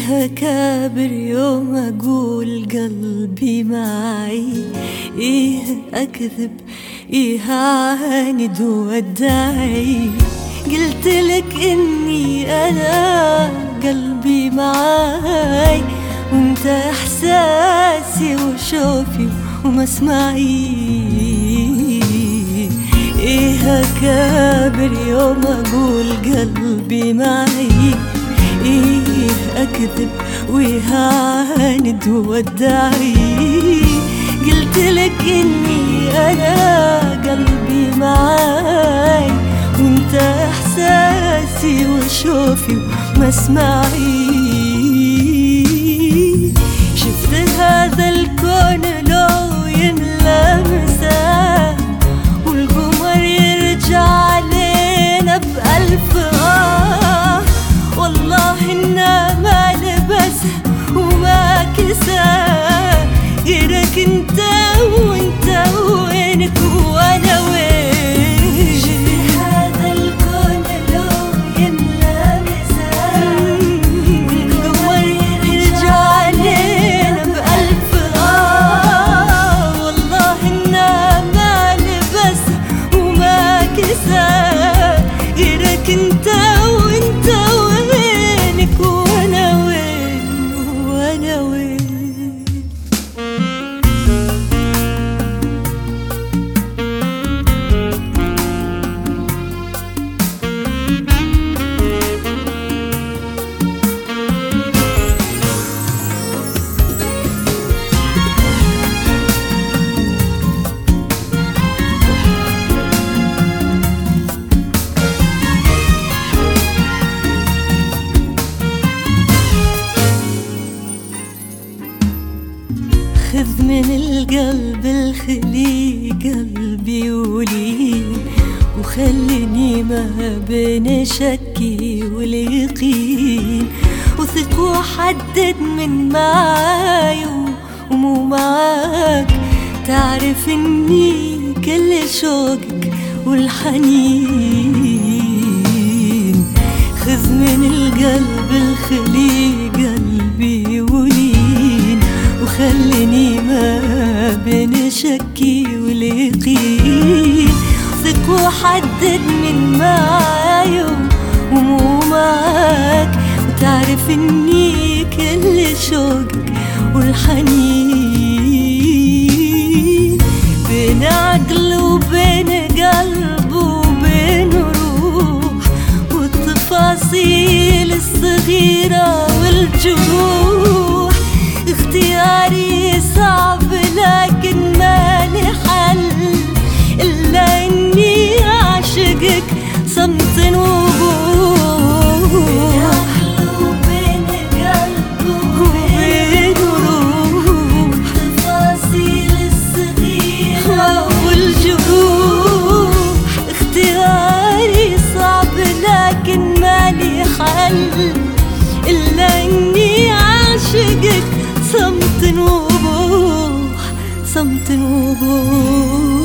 إيه كابر يوم أقول قلبي معي، إيه أكذب، إيه أعاند وأدعي. قلتلك إني أنا قلبي معاي، وانت إحساسي وشوفي ومسمعي. إيه كابر يوم أقول قلبي معي، إيه أكذب وإيه أعاند وأدعي. قلتلك إني أنا قلبي معاي، وانت إحساسي وشوفي ومسمعي. شفت هذا الكون لو يملى مساء، والقمر يرجع علينا بألف والله إنا ما لبسه وما كساه غيرك انت، وانت وينك وانا وين. شفت هذا الكون لو يملى مساء، والقمر يرجع علينا بألف والله إنا ما لبسه وما كساه غيرك انت، وانت وينك وانا وين وانا وين. خذ من القلب الخلي قلبي ولين، وخليني ما بين شكي واليقين. وثق وحدد من معاي ومو معاك، تعرف اني كل شوقك والحنين. خذ من القلب الخلي قلبي ولين، وخليني ما بين شكي واليقين. ثق وحدد من معاي ومو معاك، وتعرف اني كل شوقك والحنين. بين عقل وبين قلب وبين روح، والتفاصيل الصغيرة والجروح. اختياري صعب لكن مالي حل، إلا إني أعشقك صمت وبوح. بين قلب وبين روح، تفاصيل الصغيرة والجروح. اختياري صعب لكن مالي حل، إلا إني أعشقك صمت وبوح، صمت وبوح.